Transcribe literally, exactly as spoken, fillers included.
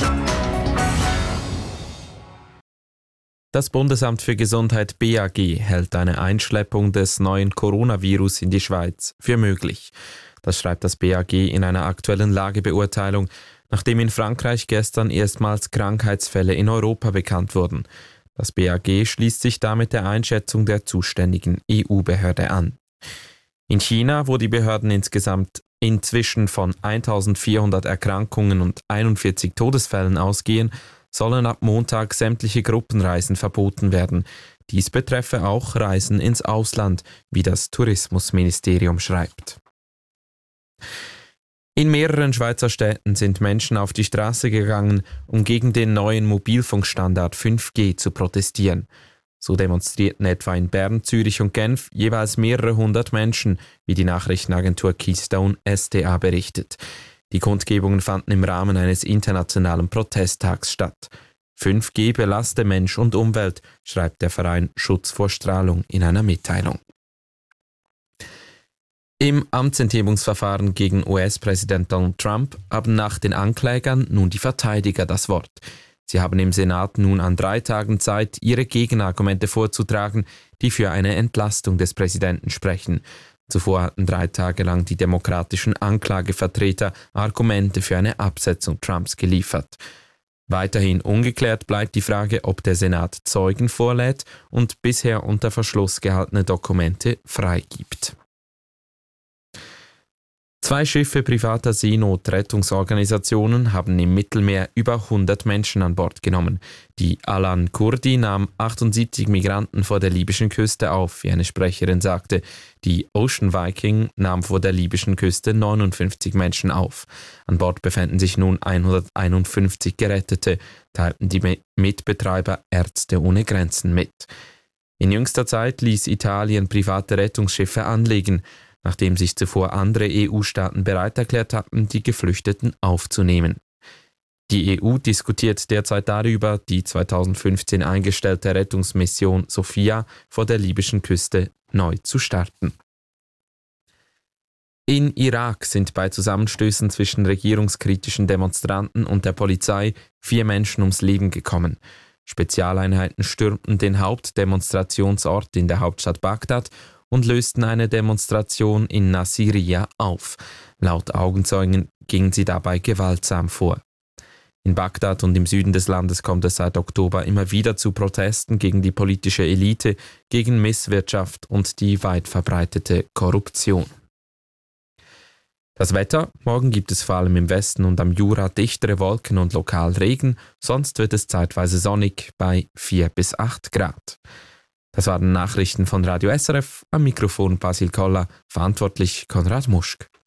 Das Bundesamt für Gesundheit B A G hält eine Einschleppung des neuen Coronavirus in die Schweiz für möglich. Das schreibt das B A G in einer aktuellen Lagebeurteilung, nachdem in Frankreich gestern erstmals Krankheitsfälle in Europa bekannt wurden. Das B A G schließt sich damit der Einschätzung der zuständigen E U-Behörde an. In China, wo die Behörden insgesamt inzwischen von eintausendvierhundert Erkrankungen und einundvierzig Todesfällen ausgehen, sollen ab Montag sämtliche Gruppenreisen verboten werden. Dies betreffe auch Reisen ins Ausland, wie das Tourismusministerium schreibt. In mehreren Schweizer Städten sind Menschen auf die Straße gegangen, um gegen den neuen Mobilfunkstandard fünf G zu protestieren. So demonstrierten etwa in Bern, Zürich und Genf jeweils mehrere hundert Menschen, wie die Nachrichtenagentur Keystone S D A berichtet. Die Kundgebungen fanden im Rahmen eines internationalen Protesttags statt. fünf G belaste Mensch und Umwelt, schreibt der Verein Schutz vor Strahlung in einer Mitteilung. Im Amtsenthebungsverfahren gegen U S-Präsident Donald Trump haben nach den Anklägern nun die Verteidiger das Wort. Sie haben im Senat nun an drei Tagen Zeit, ihre Gegenargumente vorzutragen, die für eine Entlastung des Präsidenten sprechen. Zuvor hatten drei Tage lang die demokratischen Anklagevertreter Argumente für eine Absetzung Trumps geliefert. Weiterhin ungeklärt bleibt die Frage, ob der Senat Zeugen vorlädt und bisher unter Verschluss gehaltene Dokumente freigibt. Zwei Schiffe privater Seenotrettungsorganisationen haben im Mittelmeer über hundert Menschen an Bord genommen. Die Alan Kurdi nahm achtundsiebzig Migranten vor der libyschen Küste auf, wie eine Sprecherin sagte. Die Ocean Viking nahm vor der libyschen Küste neunundfünfzig Menschen auf. An Bord befänden sich nun hunderteinundfünfzig Gerettete, teilten die Mitbetreiber Ärzte ohne Grenzen mit. In jüngster Zeit ließ Italien private Rettungsschiffe anlegen, nachdem sich zuvor andere E U-Staaten bereit erklärt hatten, die Geflüchteten aufzunehmen. Die E U diskutiert derzeit darüber, die zweitausendfünfzehn eingestellte Rettungsmission Sophia vor der libyschen Küste neu zu starten. In Irak sind bei Zusammenstößen zwischen regierungskritischen Demonstranten und der Polizei vier Menschen ums Leben gekommen. Spezialeinheiten stürmten den Hauptdemonstrationsort in der Hauptstadt Bagdad und lösten eine Demonstration in Nasiriyah auf. Laut Augenzeugen gingen sie dabei gewaltsam vor. In Bagdad und im Süden des Landes kommt es seit Oktober immer wieder zu Protesten gegen die politische Elite, gegen Misswirtschaft und die weit verbreitete Korruption. Das Wetter: Morgen gibt es vor allem im Westen und am Jura dichtere Wolken und lokal Regen, sonst wird es zeitweise sonnig bei vier bis acht Grad. Das waren Nachrichten von Radio S R F, am Mikrofon Basil Koller, verantwortlich Konrad Muschk.